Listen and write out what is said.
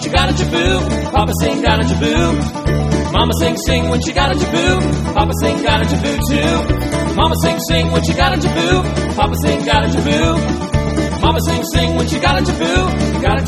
what you got at your boo. Papa sing, got at your boo. Mama sing, sing what you got at your boo. Papa sing, got at your boo too. Mama sing, sing what you got at your boo. Papa sing, got at your boo. Mama sing, sing what you got at your boo. Got at